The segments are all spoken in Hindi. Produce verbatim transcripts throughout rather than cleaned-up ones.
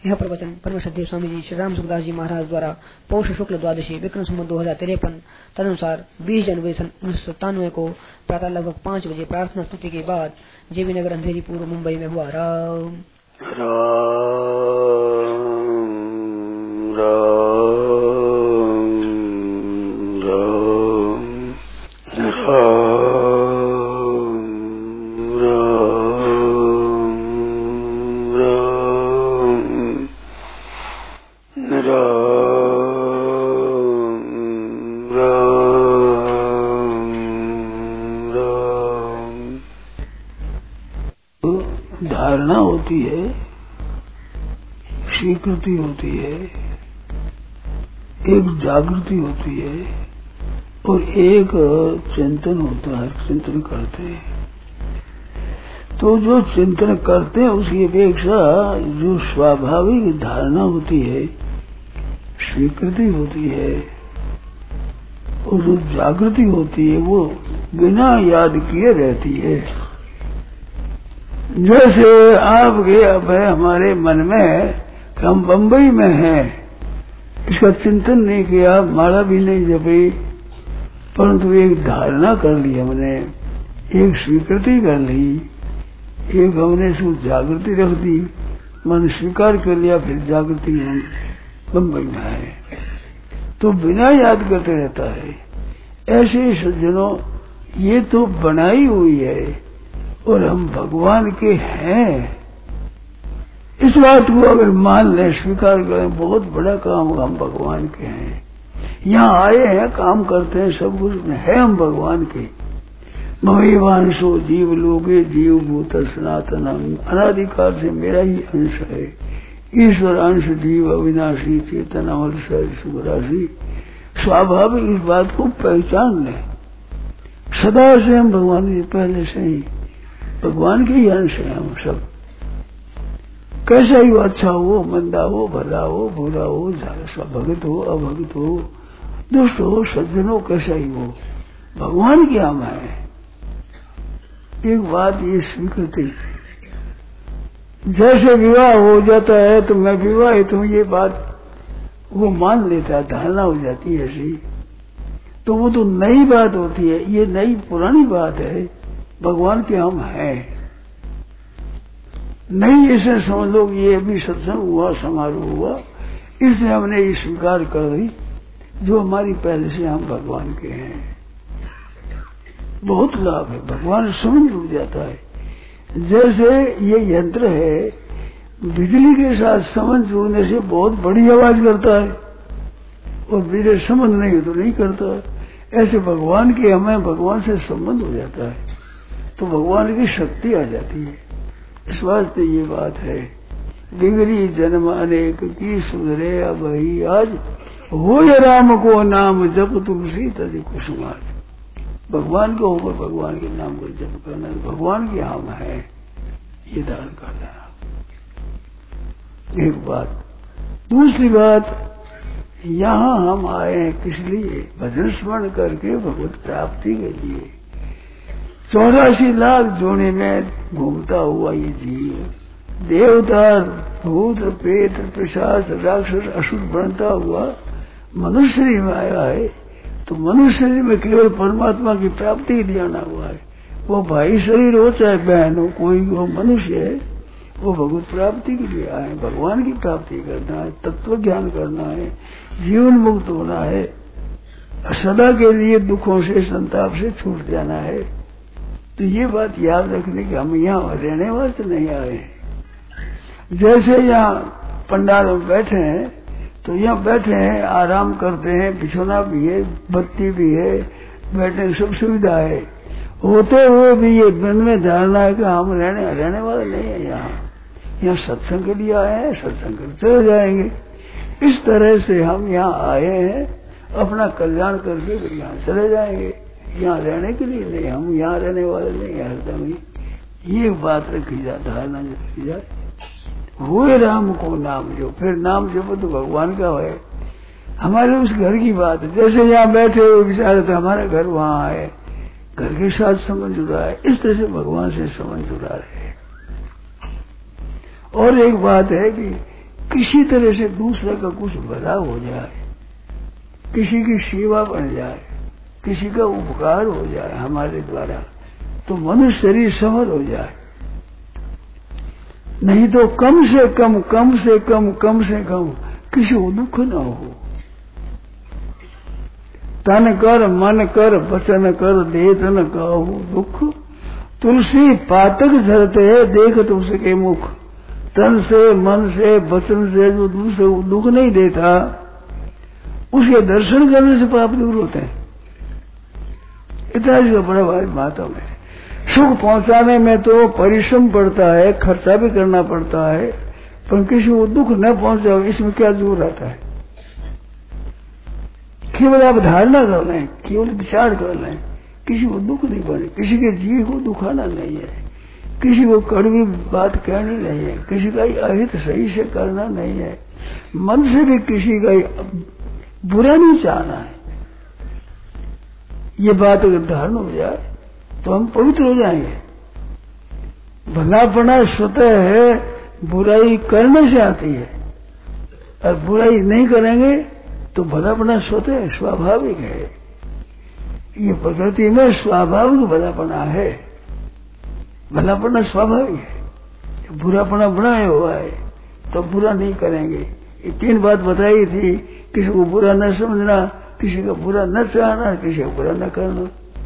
यह प्रवचन परम श्रद्धेय स्वामी जी श्री राम सुखदास जी महाराज द्वारा पौष शुक्ल द्वादशी विक्रम संवत दो हजार तिरपन तदनुसार बीस जनवरी सन उन्नीस सौ सत्तानवे को प्रातः लगभग पाँच बजे प्रार्थना स्तुति के बाद जेबी नगर अंधेरी पूर्व मुंबई में हुआ। राम धारणा होती है, स्वीकृति होती है, एक जागृति होती है और एक चिंतन होता है, चिंतन करते हैं। तो जो चिंतन करते हैं उसकी अपेक्षा जो स्वाभाविक धारणा होती है, स्वीकृति होती है और जो जागृति होती है वो बिना याद किए रहती है। जैसे आपके अब है हमारे मन में कि हम बम्बई में हैं, इसका चिंतन नहीं किया, माला भी नहीं जपी, परंतु एक धारणा कर ली हमने, एक स्वीकृति कर ली, एक हमने इसको जागृति रख दी, मन स्वीकार कर लिया, फिर जागृति हम बम्बई में है, तो बिना याद करते रहता है। ऐसे सज्जनों ये तो बनाई हुई है और हम भगवान के हैं, इस बात को अगर मान लें, स्वीकार करें, बहुत बड़ा काम हम भगवान के हैं। यहाँ आए हैं, काम करते हैं, सब कुछ है हम भगवान के। मवेवांशो जीव लोगे जीव भूत सनातनम, अनादिकाल से मेरा ही अंश है। ईश्वर अंश जीव अविनाशी चेतन अमर सुराशि। स्वाभाविक इस बात को पहचान लें। सदा से हम भगवान के, पहले से ही भगवान के ही अंश हैं हम सब। कैसा ही हो, अच्छा हो, मंदा हो, भला हो, बुरा हो, भगत हो, अभगत हो, दुष्ट हो, सज्जन हो, कैसा ही हो, भगवान के हम है। एक बात ये स्वीकृति, जैसे विवाह हो जाता है तो मैं विवाहित हूँ, ये बात वो मान लेता है, धारणा हो जाती है ऐसी, तो वो तो नई बात होती है। ये नई पुरानी बात है, भगवान के हम हैं। नहीं ऐसे समझ लो ये अभी सत्संग हुआ, समारोह हुआ, इससे हमने ये स्वीकार कर दी जो हमारी पहले से हम भगवान के हैं। बहुत लाभ है, भगवान समझ जुड़ जाता है। जैसे ये यंत्र है, बिजली के साथ समझ जुड़ने से बहुत बड़ी आवाज करता है और बिजली समझ नहीं हो तो नहीं करता। ऐसे भगवान के हमें भगवान से संबंध हो जाता है तो भगवान की शक्ति आ जाती है। इस वास्ते ये बात है, बिगड़ी जन्म अनेक की सुधरे अब ही आज, हो या राम को नाम जप तुलसी तज कुसुमाज। भगवान को ऊपर भगवान के नाम को जप करना, भगवान के हम है, ये दान करना। एक बात। दूसरी बात, यहाँ हम आए हैं किस लिए? भजन स्मरण करके भगवत प्राप्ति के लिए। चौरासी लाख जोड़े में घूमता हुआ ये जीव, देवता, भूत, प्रेत, पिशाच, राक्षस, असुर बनता हुआ मनुष्य शरीर में आया है, तो मनुष्य शरीर में केवल परमात्मा की प्राप्ति के लिए आना हुआ है। वो भाई शरीर हो चाहे बहन हो, कोई वो मनुष्य है, वो भगवत प्राप्ति के लिए आए, भगवान की प्राप्ति करना है, तत्व ज्ञान करना है, जीवन मुक्त होना है, सदा के लिए दुखों से, संताप से छूट जाना है। तो ये बात याद रखने की हम यहाँ रहने वास्ते नहीं आए हैं। जैसे यहाँ पंडाल में बैठे हैं तो यहाँ बैठे हैं, आराम करते हैं, बिछोना भी है, बत्ती भी है, बैठने की सब सुविधा है, होते हुए भी ये मन में धारणा है कि हम रहने रहने वाले नहीं है। यहाँ यहाँ सत्संग के लिए आए हैं, सत्संग कर चले जाएंगे। इस तरह से हम यहाँ आए हैं, अपना कल्याण करके फिर यहाँ चले जाएंगे। यहाँ रहने के लिए नहीं, हम यहाँ रहने वाले नहीं है हरदम ही। ये बात रखी जाए, धारणा रखी जाए। हुए राम को नाम जो, फिर नाम जपो तो भगवान का है। हमारे उस घर की बात है, जैसे यहाँ बैठे हुए विचार तो हमारा घर वहाँ है, घर के साथ संबंध जुड़ा है, इस तरह से भगवान से संबंध जुड़ा है। और एक बात है कि किसी तरह से दूसरे का कुछ भला हो जाए, किसी की सेवा बन जाए, किसी का उपकार हो जाए हमारे द्वारा, तो मनुष्य शरीर सफल हो जाए। नहीं तो कम से कम कम से कम कम से कम किसी को दुख न हो। तन कर मन कर वचन कर देत न कहू दुख, तुलसी पातक धरते है देखत उसके मुख। तन से मन से वचन से जो दूसरे को दुख नहीं देता, उसके दर्शन करने से पाप दूर होते हैं। इतना इसका बड़ा भारी मातम है। सुख पहुंचाने में तो परिश्रम पड़ता है, खर्चा भी करना पड़ता है, पर किसी को दुख न पहुंचाओ इसमें क्या जोर रहता है। केवल आप धारणा कर लें, केवल विचार कर लें, किसी को दुख नहीं पड़े, किसी के जीव को दुखाना नहीं है, किसी को कड़वी बात कहनी नहीं है, किसी का अहित सही से करना नहीं है, मन से भी किसी का बुरा नहीं चाहना है। ये बात अगर धारण हो जाए तो हम पवित्र हो जाएंगे। भलापना स्वतः है, बुराई करने से आती है, और बुराई नहीं करेंगे तो भलापना स्वतः स्वाभाविक है। ये प्रकृति में स्वाभाविक भलापना है, भलापना स्वाभाविक है। बुरापना बनाया हुआ है तो बुरा नहीं करेंगे। ये तीन बात बताई थी, किसी को बुरा न समझना, किसी का बुरा न चाहना, किसी का बुरा न करना।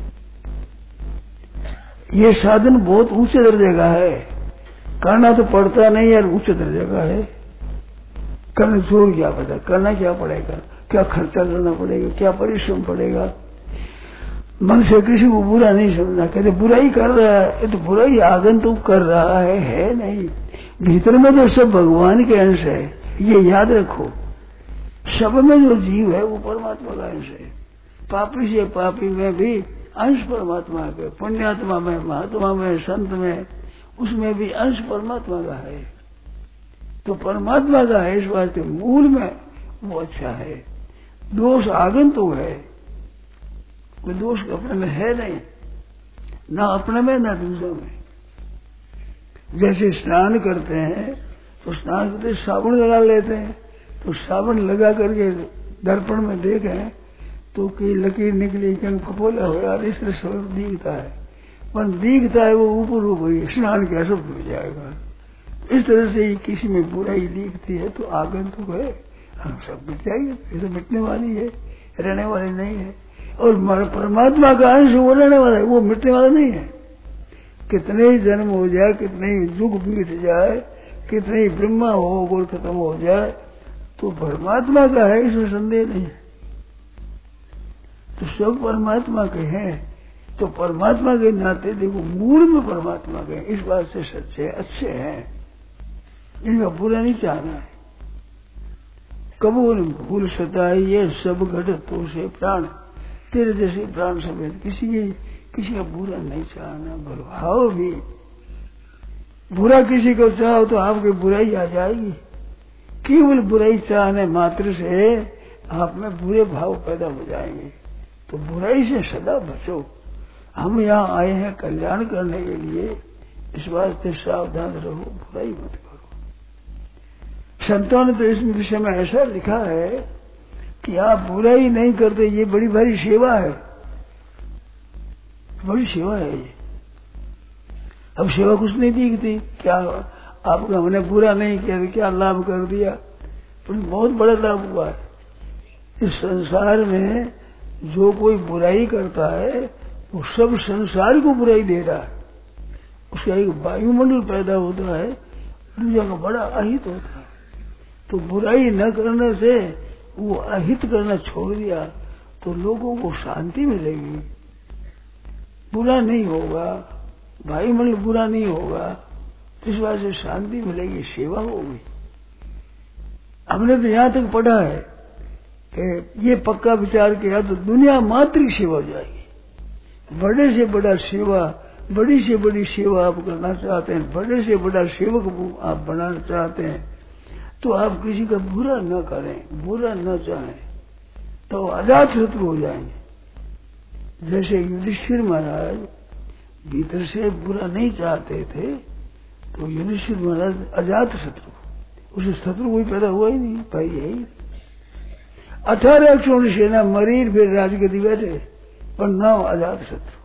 ये साधन बहुत ऊंचे दर्जे का है, करना तो पड़ता नहीं है, ऊंचे दर्जे का है। करने जोर क्या पता, करना क्या पड़ेगा, क्या खर्चा करना पड़ेगा, क्या परिश्रम पड़ेगा। मन से किसी को बुरा नहीं समझना। कहते बुराई कर रहा है, ये तो बुराई आगंतुक कर रहा है, है नहीं। भीतर में तो सब भगवान के अंश है, ये याद रखो। सब में जो जीव है वो परमात्मा का अंश है। पापी से पापी में भी अंश परमात्मा के, पुण्यात्मा में, महात्मा में, संत में, उसमें भी अंश परमात्मा का है। तो परमात्मा का है, इस वास्ते मूल में वो अच्छा है। दोष आगंतुक है, कोई दोष अपने में है नहीं, ना अपने में ना दूसरे में। जैसे स्नान करते हैं तो स्नान करते साबुन लगा लेते हैं, तो साबुन लगा करके दर्पण में देखें तो कि लकीर निकली, क्या फपोला हो यार, इस तरह स्वरूप दिखता है, पर दिखता है वो ऊपर ऊपर, स्नान क्या सब हो जाएगा। इस तरह से ही किसी में बुराई दिखती है तो आगंतुक है, हम सब मिट जाएंगे, ये तो मिटने वाली है, रहने वाली नहीं है। और परमात्मा का अंश वो रहने वाला है, वो मिटने वाला नहीं है। कितने ही जन्म हो जाए, कितने ही युग बीत जाए, कितने ही ब्रह्मा हो और खत्म हो जाए, तो परमात्मा का है, इसमें संदेह नहीं है। तो सब परमात्मा के हैं, तो परमात्मा के नाते देखो मूल में परमात्मा के, इस बात से सच्चे अच्छे हैं, इनका बुरा नहीं चाहना है। कबूल भूल सताई ये सब घट तो से प्राण, तेरे जैसे प्राण समेत किसी की किसी का बुरा नहीं चाहना। भाव भी बुरा किसी को चाहो तो आपकी बुराई आ जाएगी। केवल बुराई चाहने मात्र से आप में बुरे भाव पैदा हो जाएंगे। तो बुराई से सदा बचो। हम यहाँ आए हैं कल्याण करने के लिए, इस वास्ते सावधान रहो, बुराई मत करो। संतों ने तो इस विषय में ऐसा लिखा है कि आप बुराई नहीं करते, ये बड़ी भारी सेवा है, बड़ी सेवा है ये। अब सेवा कुछ नहीं दिखती, क्या आपका हमने बुरा नहीं किया तो क्या लाभ कर दिया, तो बहुत बड़ा लाभ हुआ है। इस संसार में जो कोई बुराई करता है वो सब संसार को बुराई दे रहा है। उसका एक वायुमंडल पैदा होता है, दूसरा का बड़ा अहित होता है। तो बुराई न करने से वो अहित करना छोड़ दिया तो लोगों को शांति मिलेगी, बुरा नहीं होगा, वायुमंडल बुरा नहीं होगा, इस बात से शांति मिलेगी, सेवा होगी। हमने तो यहां तक पढ़ा है कि ये पक्का विचार किया तो दुनिया मात्र की सेवा हो जाएगी। बड़े से बड़ा सेवा, बड़ी से बड़ी सेवा आप करना चाहते हैं, बड़े से बड़ा सेवक आप बनाना चाहते हैं, तो आप किसी का बुरा न करें, बुरा न चाहें, तो अजात शत्रु हो जाएंगे। जैसे युधिष्ठिर महाराज भीतर से बुरा नहीं चाहते थे, तो युधिष्ठिर महाराज अजात शत्रु, उसे शत्रु कोई पैदा हुआ ही नहीं, भाई यही अठारह अक्षरों की सेना मरीर फिर राजगद्दी बैठे, पर नाम आजाद शत्रु।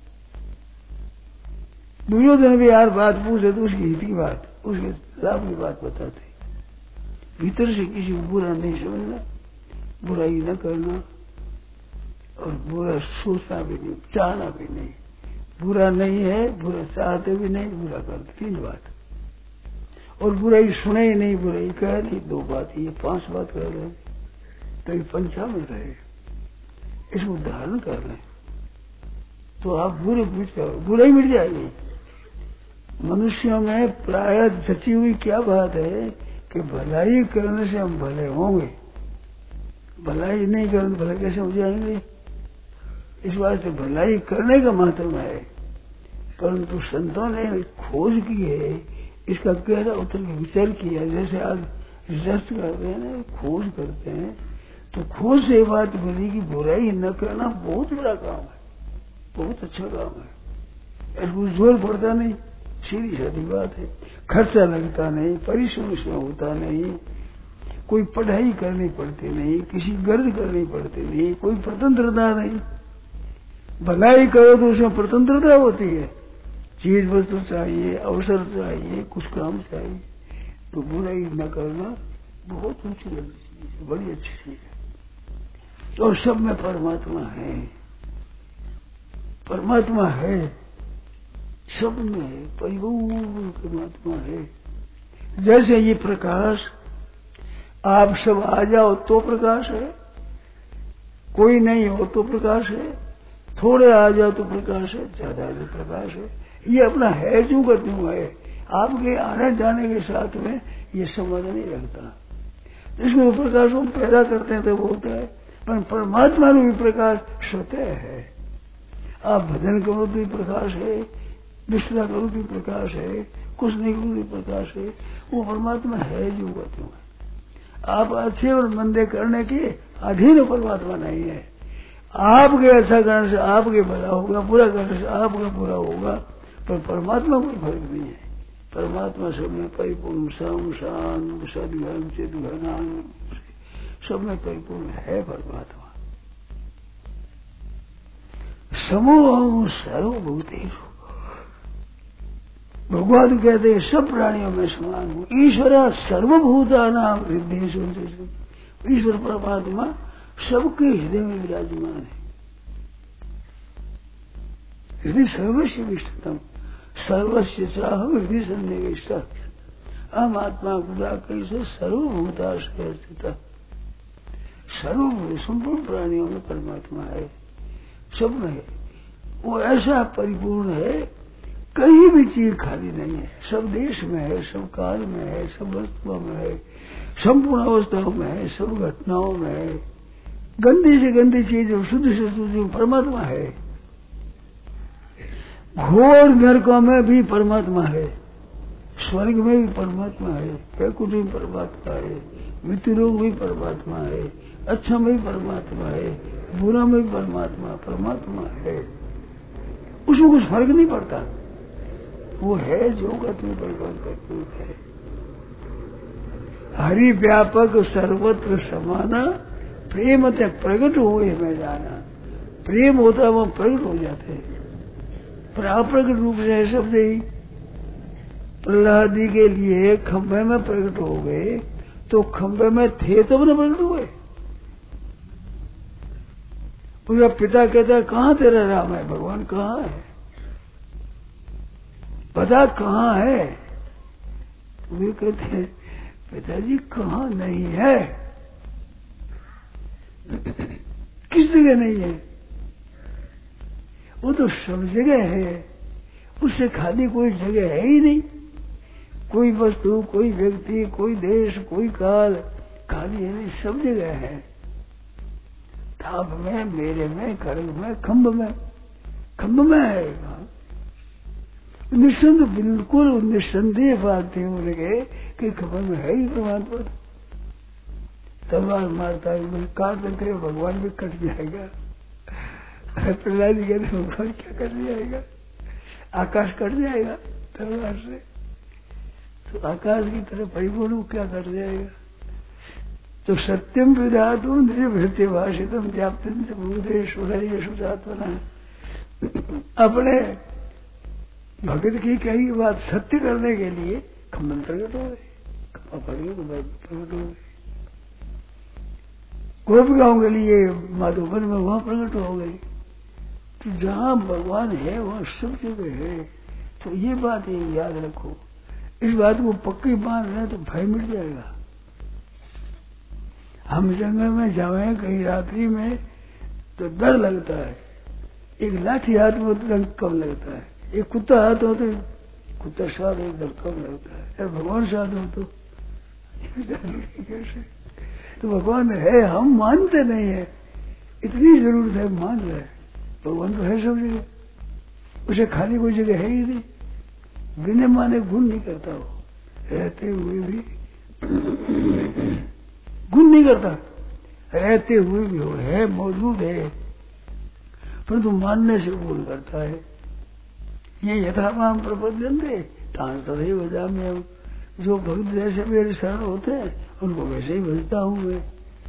दुर्योधन भी यार बात पूछे तो उसकी हित की बात, उसके लाभ की बात बताते। भीतर से किसी को बुरा नहीं समझना, बुराई न करना, और बुरा सोचना भी नहीं, चाहना भी नहीं। बुरा नहीं है, बुरा चाहते भी नहीं, बुरा करते, तीन बात। और बुराई सुने ही नहीं, बुराई कह नहीं, दो बात, ये पांच बात कर रहे तो ये पंचा में रहे, इसको धारण कर लें तो आप बुरे पूछ कर बुराई मिट जाएगी। मनुष्यों में प्राय जची हुई क्या बात है कि भलाई करने से हम भले होंगे, भलाई नहीं करने भले कैसे हो जाएंगे। इस वास्ते भलाई करने का महत्व है, परंतु संतों ने खोज की है, इसका गहरा उतर के विचार किया। जैसे आज रिसर्च करते हैं ना, खोज करते हैं, तो खोज से बात मिली कि बुराई न करना बहुत बड़ा काम है, बहुत अच्छा काम है। इसको जोर पड़ता नहीं, सीधी साधी बात है, खर्चा लगता नहीं, परिश्रम इसमें होता नहीं, कोई पढ़ाई करनी पड़ती नहीं, किसी गर्द करनी पड़ती नहीं, कोई स्वतंत्रता नहीं। भलाई करो तो उसमें स्वतंत्रता होती है, चीज वस्तु चाहिए, अवसर चाहिए, कुछ काम चाहिए। तो बुराई न करना बहुत ऊंची चीज है, बड़ी अच्छी चीज है। और सब में परमात्मा है, परमात्मा है, सब में परिपूर्ण परमात्मा है। जैसे ये प्रकाश, आप सब आ जाओ तो प्रकाश है, कोई नहीं हो तो प्रकाश है, थोड़े आ जाओ तो प्रकाश है, ज्यादा आ जाओ प्रकाश है। ये अपना है जो का त्यों है, आपके आने जाने के साथ में ये संबंध नहीं रखता। इसमें प्रकाश हम पैदा करते हैं तो वो होता है, पर परमात्मा में भी प्रकाश स्वतः है। आप भजन करो तो भी प्रकाश है, निष्ठा करो तो भी प्रकाश है, कुछ नहीं करो तो भी प्रकाश है। वो परमात्मा है जो का त्यों है। आप अच्छे और मंदे करने के अधीन परमात्मा नहीं है। आपके अच्छा करने से आपके भला होगा, बुरा करने से आपका बुरा होगा, पर परमात्मा कोई फर्क नहीं है। परमात्मा सब में परिपूर्ण, सम शांत सद्घन चिद्घन सब में परिपूर्ण है परमात्मा। समूह सर्वभूतेषु, भगवान कहते हैं सब प्राणियों में समान हूँ। ईश्वर सर्वभूतानां हृदयेषु, ईश्वर परमात्मा सबके हृदय में विराजमान है। हृदय सर्वस्व विष्टतम, सर्वस्व चाह हृदय सन्निविष्ट, अहम आत्मा गुदा कैसे सर्वभूताश्रय स्थित। सर्वभूत संपूर्ण प्राणियों में परमात्मा है, सब में है। वो ऐसा परिपूर्ण है, कहीं भी चीज खाली नहीं है। सब देश में है, सब काल में है, सब वस्तुओं में है, संपूर्ण अवस्थाओं में है, सब घटनाओं में है। गंदी से गंदी चीज, शुद्ध से शुद्ध परमात्मा है। घोर नरकों में भी परमात्मा है, स्वर्ग में भी परमात्मा है, वैकुंठ में परमात्मा है, मृत्यु लोक में परमात्मा है, अच्छा में भी परमात्मा है, बुरा में भी परमात्मा परमात्मा है। उसमें कुछ फर्क नहीं पड़ता, वो है जो गति परिवर्तन करती है। हरि व्यापक सर्वत्र समाना, प्रेम तक प्रकट हुए में जाना। प्रेम होता है वो प्रकट हो जाते हैं, पर अप्रकट रूप से शब्द ही प्रहलादी के लिए खंभे में प्रकट हो गए, तो खंभे में थे तब न प्रकट हुए। उसका पिता कहता है कहाँ तेरा राम है, भगवान कहाँ है, पता कहाँ है। वे कहते हैं पिताजी कहाँ नहीं है, किस जगह नहीं है, वो तो सब जगह है, उससे खाली कोई जगह है ही नहीं। कोई वस्तु, कोई व्यक्ति, कोई देश, कोई काल खाली है नहीं, सब जगह है। थाप में, मेरे में, खड़ग में, खम्भ में, खम्भ में है। निस्संद बिल्कुल निस्संदेह बात थी उनके कि खबर में है ही परमात्मा। तलवार मारता है, काट देते भगवान भी कट जाएगा। प्रहलाद जी कहते भगवान क्या कट जाएगा, आकाश कट जाएगा तलवार से। तो आकाश की तरह परिपूर्ण वो क्या कर जाएगा? तो सत्यम विधातुम निर्भृत्य भाषितम व्याप्तिम से भूदेश सुजात्मना। अपने भगत की कही बात सत्य करने के लिए खंडन प्रकट हो गए, प्रकट हो गए। गोपिकाओं के लिए माधोवन में वहां प्रकट हो गई। तो जहां भगवान है वहां सब जगह है। तो ये बात ये याद रखो, इस बात को पक्की मान रहे तो भय मिट जाएगा। हम जंगल में जावे कहीं रात्रि में तो डर लगता है, एक लाठी हाथ में हो तो रंग कम लगता है, एक कुत्ता हाथ हो तो कुत्ता स्वाद एकदम कम लगता है, अरे भगवान साथ हो तो कैसे? तो भगवान है, हम मानते नहीं है, इतनी जरूरत है मान रहे। भगवान तो है सब जगह, उसे खाली कोई जगह है ही नहीं। बिना माने गुण नहीं करता, वो रहते हुए भी गुण नहीं करता, रहते हुए भी हो, है मौजूद है, परंतु मानने से गुण करता है। ये यथामाम प्रपद्यन्ते तांस तथैव भजामि हम। जो भक्त जैसे मेरे शरण होते हैं उनको वैसे ही भजता हूं मैं।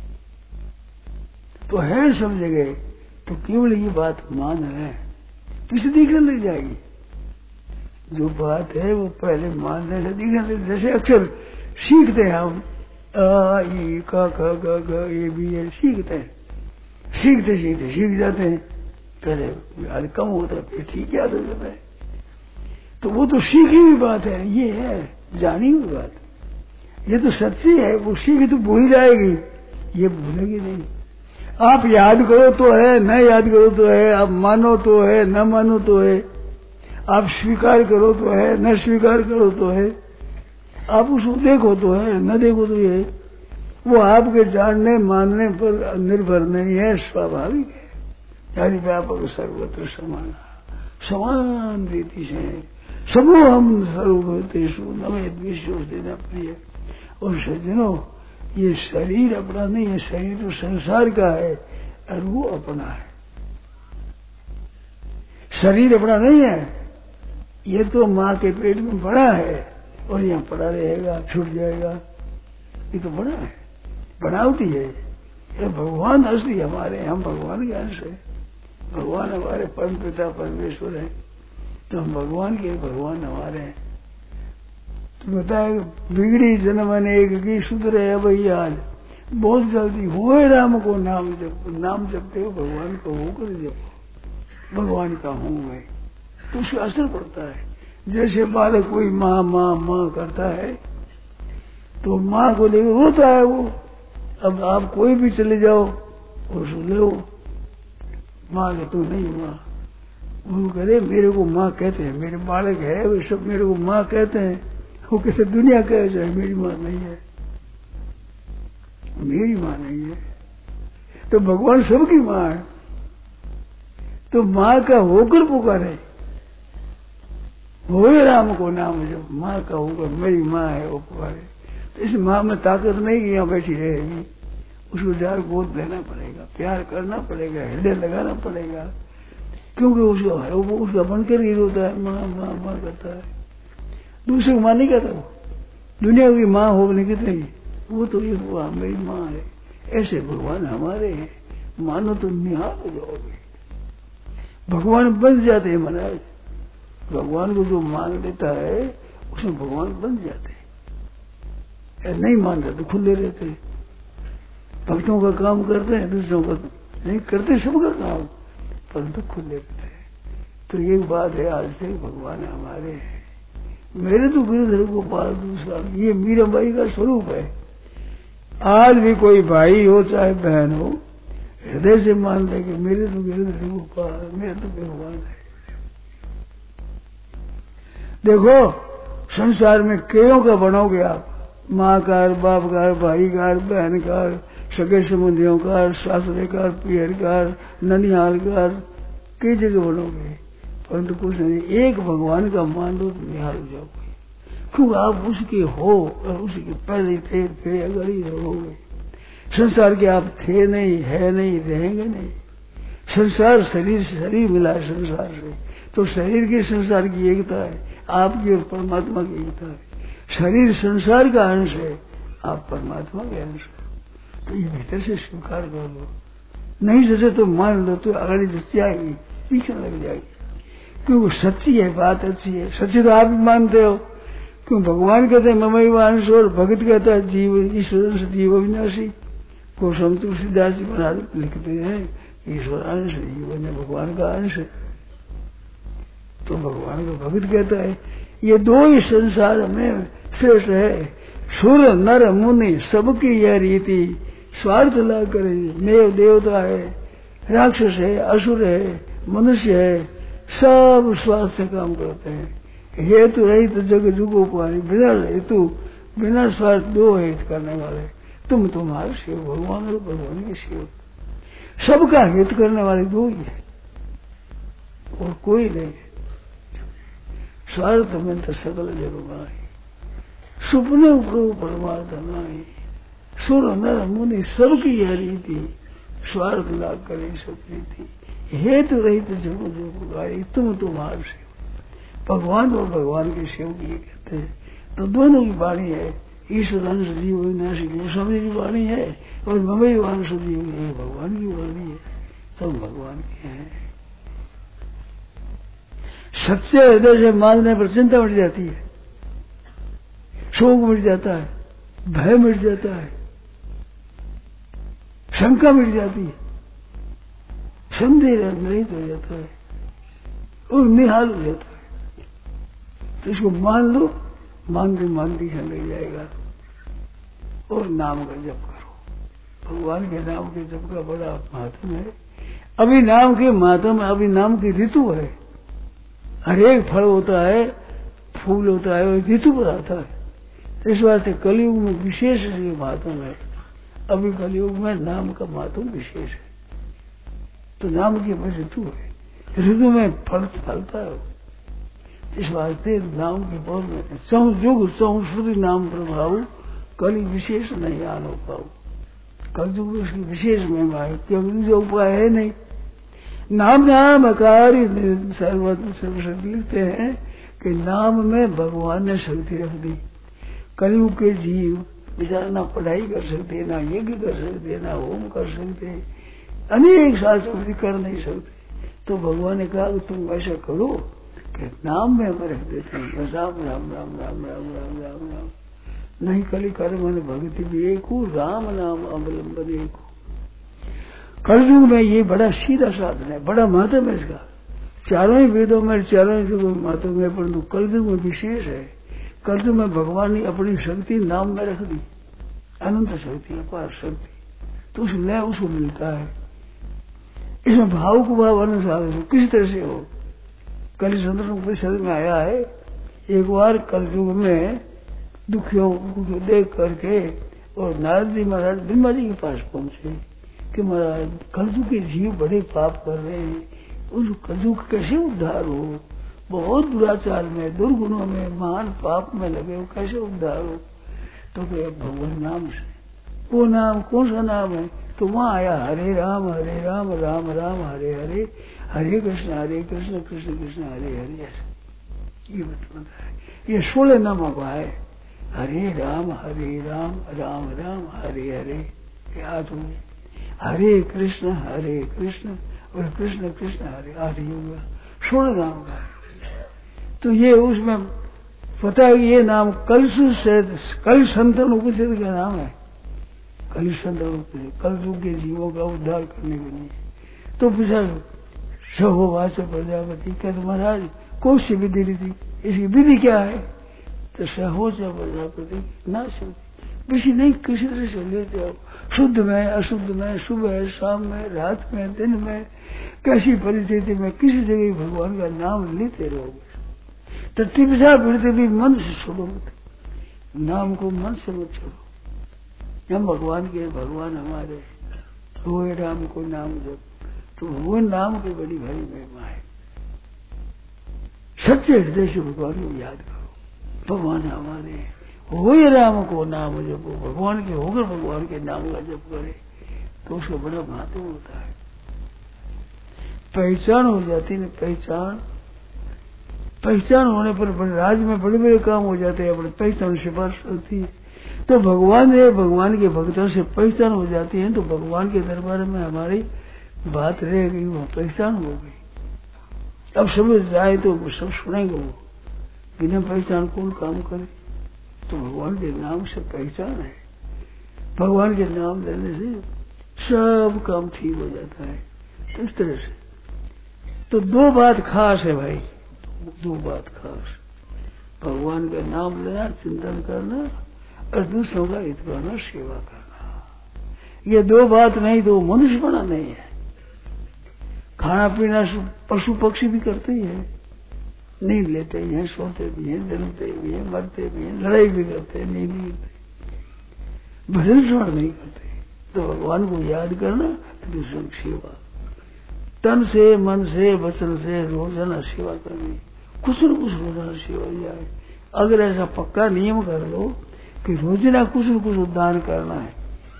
तो है सब जगह, तो केवल ये बात मान रहे हैं, पीछे दिखने लग जाएगी। जो बात है वो पहले मानने से दिखने लग, जैसे अक्षर सीखते हैं हम, आ ई का ख ग घ ये भी ये सीखते हैं, सीखते सीखते सीख जाते हैं। पहले याद कम होता है, फिर ठीक याद हो जाता है। तो वो तो सीखी हुई बात है, ये है जानी हुई बात, ये तो सच्ची है। वो सीखी तो भूल जाएगी, ये भूलेगी नहीं। आप याद करो तो है, न याद करो तो है, आप मानो तो है, न मानो तो है, आप स्वीकार करो तो है, न स्वीकार करो तो है, आप उसको देखो तो है, न देखो तो है। वो आपके जानने मानने पर निर्भर नहीं है, स्वाभाविक है। यानी व्यापक सर्वत्र समान समान रीति से समूहम सर्वभूतेषु नमेद विश्वस्तेन प्रिय। और सज्जनों, ये शरीर अपना नहीं है, शरीर तो संसार का है और वो अपना है। शरीर अपना नहीं है, ये तो माँ के पेट में बड़ा है और यहाँ पड़ा रहेगा, छूट जाएगा। ये तो बड़ा है, बनावटी है। ये भगवान असली हमारे, हम भगवान के अंश है। भगवान हमारे परम पिता परमेश्वर है, तो हम भगवान के, भगवान हमारे हैं। तो बताए बिगड़ी जन्म अनेक की सुधरे अब आज, बहुत जल्दी हुए राम को नाम जप, नाम जपते हो भगवान को होकर जपो, भगवान का हूं मैं, तो उसका असर पड़ता है। जैसे बालक कोई माँ माँ माँ करता है तो माँ को लेकर रोता है वो। अब आप कोई भी चले जाओ और सुन लो, माँ के तू नहीं माँ, वो कहते मेरे को माँ कहते हैं, मेरे बालक है वे सब मेरे को माँ कहते हैं। वो कहते दुनिया कह जाए मेरी माँ नहीं है, मेरी माँ नहीं है। तो भगवान सबकी माँ है, तो माँ का होकर पुकारे, होए राम को नाम जब, माँ का होकर मेरी माँ है वो पुकारे। तो इस माँ में ताकत नहीं कि यहाँ बैठी रहेगी, उसको जार गोद देना पड़ेगा, प्यार करना पड़ेगा, हृदय लगाना पड़ेगा, क्योंकि उसको वो उसका बनकर ही रोता है, माँ माँ माँ करता है। दूसरे को माँ नहीं कहता, वो दुनिया की माँ हो नहीं कहते, वो तो ये हुआ मेरी माँ है। ऐसे भगवान हमारे हैं, मानो तो निहाल हो जाओगे, भगवान बन जाते हैं महाराज। भगवान को जो मान लेता है उसमें भगवान बन जाते हैं, नहीं मानता तो खुले रहते हैं। भक्तों का काम करते हैं, दूसरों का नहीं करते, सबका काम, परंतु खुले रहते हैं। तो एक बात है, आज से भगवान हमारे हैं। मेरे तो गिरधर गोपाल दूसरा, ये मीराबाई का स्वरूप है। आज भी कोई भाई हो चाहे बहन हो, हृदय से मान ले कि मेरे तो गिरधर गोपाल, मेरे तो भगवान है। देखो संसार में कईयों का बनोगे आप, माँ का, बाप का, भाई का, बहन का, सगे संबंधियों का, सासरे का, पियर का, ननिहाल का, कई जगह बनोगे, परंतु कुछ नहीं, एक भगवान का मान लो तो निहाल हो जाओगे। क्यों? आप उसके हो और उसी के पहले थे, थे अगर ही रहोगे। संसार के आप थे नहीं, है नहीं, रहेंगे नहीं। संसार शरीर से शरीर मिला है संसार से, तो शरीर के संसार की एकता है, आपकी और परमात्मा की एकता है। शरीर संसार का अंश है, आप परमात्मा के अंश हो। तो ये भीतर से स्वीकार कर लो, नहीं जैसे तो मान लो तो अगर जैसी आएगी पीछे लग जाएगी, क्योंकि सच्ची है, बात अच्छी है, सच्ची तो आप भी मानते हो। क्यों भगवान कहते हैं ममैव अंश, और भगत कहता है जीव ईश्वर अंश जीव अविनाशी। गोस्वामी तुलसीदास जी बना लिखते हैं ईश्वर अंश जीव ने भगवान का अंश है, तो भगवान का भगत कहता है। ये दो ही संसार में श्रेष्ठ है, सुर नर मुनि सबकी यह रीति, स्वार्थ ला करे देव देवता है, राक्षस है, असुर है, मनुष्य है, सब स्वार्थ से काम करते हैं। हेतु रहित तो जग जुगोपारी, बिना हेतु बिना स्वार्थ दो हित करने वाले। तुम तुम्हारे शिव भगवान और भगवान के शिव, सबका हित करने वाले दो ही है और कोई नहीं। स्वार्थ में तो सकल जग बनाई, सुपने प्रभु परमार्थ नहीं। सुर नर मुनि सबकी यह रीति, स्वार्थ ला करे सब रीति, हेतु रहित जग जग गाई, तुम तुम्हारे शिव। भगवान और भगवान के शिव की कहते हैं। तो दोनों की वाणी है, ईश्वर अंश जीव अविनाशी गोस्वामी की वाणी है, और ममैव अंश जीव ये भगवान की वाणी है, सब भगवान के हैं। सच्चे हृदय से मानने पर चिंता मिट जाती है, शोक मिट जाता है, भय मिट जाता है, शंका मिट जाती है, संदेह रहित हो जाता है और निहाल हो जाता है। तो इसको मान लो, मानते मानते लग जाएगा। और नाम का जप करो, भगवान के नाम के जप का बड़ा महत्व है। अभी नाम के महत्व में अभी नाम की ऋतु है, हर एक फल होता है, फूल होता है, और ऋतु पर आता है। इस बात से कलयुग में विशेष महत्व है। अभी कलयुग में नाम का महत्व विशेष है, तो नाम की अपनी ऋतु है, ऋतु में फल फलता है। इस वास्ते नाम के बहुत में चौं युग चौं श्रुति नाम प्रभाव, कली विशेष नहीं आनो पाओ। कलयुग में उसकी विशेष महिमा है, क्योंकि जो उपाय है नहीं। नाम नाम अकारी सर्वशक्ति लिखते हैं कि नाम में भगवान ने शक्ति रख दी। कलयुग के जीव बेचारा ना पढ़ाई कर सकते, ना यज्ञ कर सकते, ना होम कर सकते, अनेक शास्त्र कर नहीं सकते। तो भगवान ने कहा कि तुम ऐसा करो कि नाम में हमें रख देते हैं, राम राम राम राम राम राम राम राम। नहीं कली कर्म मन भक्ति भी एक हो, राम नाम अवलंबन एक हो। कलयुग में ये बड़ा सीधा साधन है, बड़ा महत्व है इसका। चारों ही वेदों में चारों ही युगों में महत्व है, परंतु कलयुग में विशेष है। कलयुग में भगवान ने अपनी शक्ति नाम में रख दी, अनंत शक्ति, अपार शक्ति, तो उस लय उसको मिलता है। इसमें भाव को भाव अनुसार किस तरह से हो। कल चंद्र शरीर में आया है, एक बार कलयुग में दुखियों को देख करके और नारद जी महाराज ब्रह्मा जी के पास पहुंचे कि महाराज कलयुग के जीव बड़े पाप कर रहे हैं, उस कलयुग कैसे उद्धार हो, बहुत दुराचार में, दुर्गुणों में, महान पाप में लगे हो, कैसे उद्धार हो। तो भगवान नाम से, वो नाम कौन सा नाम है, तो वहां आया हरे राम हरे राम राम राम हरे हरे, हरे कृष्ण हरे कृष्ण कृष्ण कृष्ण हरे हरे। ये बताता है, ये सोलह नामों का है। हरे राम हरे राम राम राम हरे हरे, याद हो। हरे कृष्ण हरे कृष्ण और कृष्ण कृष्ण हरे हरे, होगा सोलह नाम का। तो ये उसमें पता है, ये नाम कलसु से कल संतन उपनिषद का नाम है। कल संतन उपनिषद कल युग के जीवों का उद्धार करने के लिए। तो पूछा सहोवाच प्रजापति, क्या तो महाराज कौन सी विधि थी, इसकी विधि क्या है। तो सहोच प्रजापति ना विधि नहीं, किसी तरह से लेते हो, शुद्ध में अशुद्ध में, सुबह शाम में, रात में, दिन में, कैसी परिस्थिति में किसी जगह भगवान का नाम लेते रहोगे। तो तिपसा फिरते भी मन से छोड़ो मत, नाम को मन से मत छोड़ो। हम भगवान के, भगवान हमारे, वो राम को नाम जब, तो वो नाम की बड़ी भारी महिमा है। सच्चे हृदय से भगवान को याद करो, भगवान हमारे, वो राम को नाम जब, भगवान के होकर भगवान के नाम का जप करे तो उसका बड़ा महत्व होता है। पहचान हो जाती है, पहचान पहचान होने पर बड़े राज्य में बड़े बड़े काम हो जाते हैं, अपने पहचान सिफारिश होती है। तो भगवान है, भगवान के भक्तों से पहचान हो जाती है, तो भगवान के दरबार में हमारी बात रह गई, वो पहचान हो गई। अब समझ जाए तो सब सुनेंगे, वो बिना पहचान कौन काम करे। तो भगवान के नाम से पहचान है, भगवान के नाम लेने से सब काम ठीक हो जाता है। तो इस तरह से तो दो बात खास है भाई, दो बात खास, भगवान का नाम लेना, चिंतन करना, और दूसरों का हित करना, सेवा करना। ये दो बात नहीं तो मनुष्य बना नहीं है। खाना पीना पशु पक्षी भी करते ही है, नींद लेते ही हैं, सोते भी हैं, जन्मते भी हैं, मरते भी हैं, लड़ाई भी करते हैं, नींद भी करते, भजन स्मरण नहीं करते। तो भगवान को याद करना, दूसरों की सेवा, तन से, मन से, वचन से रोजाना सेवा करनी, कुछ न कुछ रोजाना सेवा जाए। अगर ऐसा पक्का नियम कर लो कि रोजाना कुछ न कुछ दान करना है,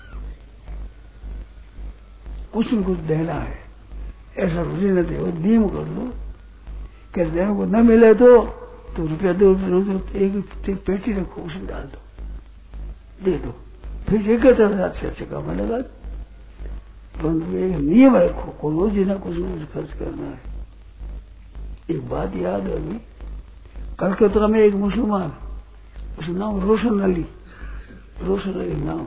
कुछ न कुछ देना है, ऐसा रोजाना दे नियम कर लो। कि देने को न मिले तो तो रुपया दो, एक पेटी रखो, उसमें डाल दो, दे दो, फिर एक अच्छे अच्छे काम लगा। एक नियम रखो, को रोज ना कुछ कुछ खर्च करना है। एक बात याद है अभी, कलकत्ता में एक मुसलमान, उसका नाम रोशन अली, रोशन अली नाम,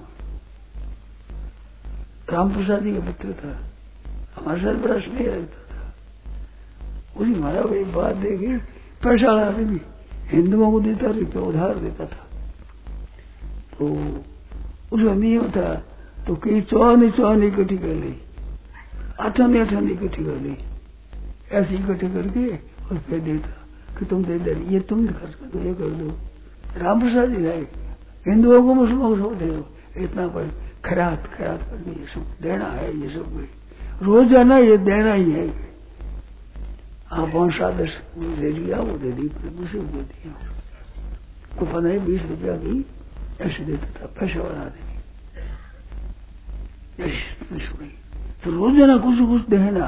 राम प्रसाद जी का पुत्र था, हमारे साथ बड़ा स्नेह रखता था। उसी हमारा एक बात देखी, पैसा आदमी हिंदुओं को देता, रुपया उधार देता था। तो उसका नियम था, तो कई चौहानी चौहानी इकट्ठी कर ली, अठानी अठानी इकट्ठी कर ली, ऐसी इकट्ठी करके और फिर देता कि तुम दे दे, ये तुम खर्च कर दो, ये कर दो। राम प्रसाद जी लाए, हिंदुओं को मुसलमानों को सब दे दो, इतना पर खैरात खैरात करनी, ये सब देना है, ये सब रोजाना ये देना ही है। आप पांच सात दस दे दिया, वो दे दी, दूसरे को दे दिया, को पंद्रह बीस रुपया की ऐसे देता था, पैसा बना देंगे। तो रोजाना कुछ कुछ देना।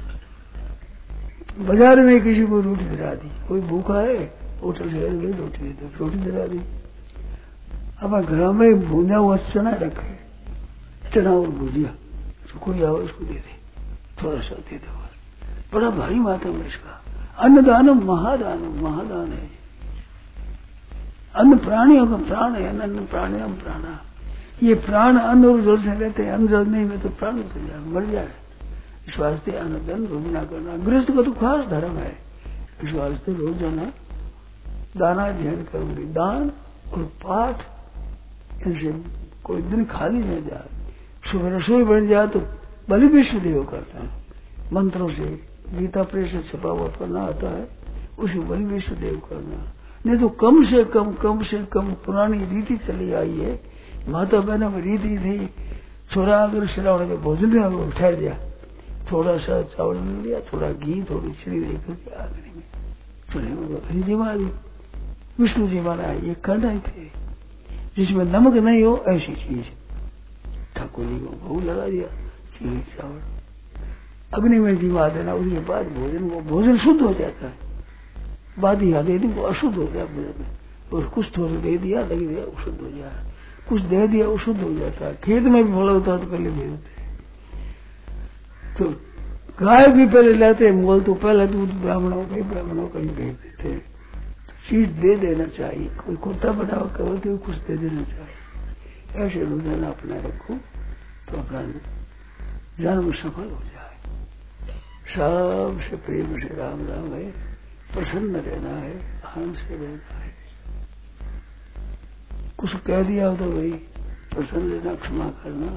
बाजार में किसी को रोटी दिला दी, कोई भूखा है, होटल से रोटी दे दो, रोटी दिला दी। अब घर में भूना हुआ चना रखे, चना और भूजिया, तो कोई आओ उसको दे दे, थोड़ा सा दे दो। बड़ा भारी मात्रा में इसका अन्नदान महादान, महादान है। अन्न प्राणियों का प्राण है, अन्न प्राणियों प्राणा। ये प्राण अन्न और जल से रहते हैं, अन्न जल नहीं में तो प्राण उतर जाए, मर जाए। इस वास्ते अन्नदान रोजाना करना गृहस्थ का तो खास धर्म है। इस वास्ते रोजाना दाना ध्यान करूंगी, दान और पाठ, इनसे कोई दिन खाली नहीं जाए। सुबह रसोई बन जाए तो बलि विष्णु देव करता है, मंत्रों से गीता प्रेस से छपा हुआ पढ़ना आता है, उसे बलि विष्णु देव करना। नहीं तो कम से कम कम से कम पुरानी रीति चली आई है, माता बहनों में रीति थी, छोरा अगर श्रावण के भोजन में अगर उठा दिया, थोड़ा सा चावल मिल लिया, थोड़ा घी, थोड़ी चिड़ी लेकर के आखिरी में चूल्हे में बकरी जी मारी, विष्णु जी मारा, ये करना थे। जिसमें नमक नहीं हो ऐसी चीज, ठाकुर जी को भोग लगा दिया, चिड़ी चावल अग्नि में जीवा देना, उसके बाद भोजन को भोजन शुद्ध हो जाता है। बाद ही दे दी वो अशुद्ध हो गया भोजन, और कुछ थोड़ा दे दिया, लग दिया, वो शुद्ध हो जाए, कुछ दे दिया, वो शुद्ध हो जाता है। खेत में भी फल होता है तो पहले दे देते हैं। तो गाय भी पहले लाते, मोल तो पहले दूध ब्राह्मणों के ब्राह्मणों का ही भेज देते हैं। तो चीज दे देना चाहिए, कोई कुर्ता बनाओ करो तो कुछ दे देना चाहिए। ऐसे रोजाना अपना रखो तो अपना जन्म सफल हो जाए। सबसे प्रेम से राम राम है, प्रसन्न रहना है, आनंद से रहना है। कुछ कह दिया तो भाई प्रसन्न रहना, क्षमा करना।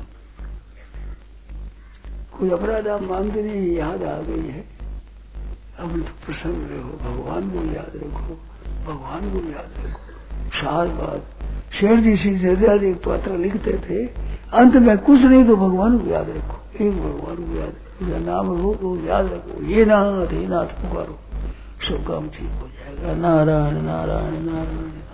कोई अपराध आप मानते नहीं, याद आ गई है, अब तो प्रसन्न रहो, भगवान को याद रखो, भगवान को याद रखो। सार बात शेर जी श्री जयदेव एक पत्र लिखते थे, अंत में कुछ नहीं तो भगवान को याद रखो, एक भगवान को याद रखो, नाम रो तो याद रखो, ये नाथ हे नाथ पुकारो, सब काम ठीक हो जाएगा। नारायण नारायण नारायण।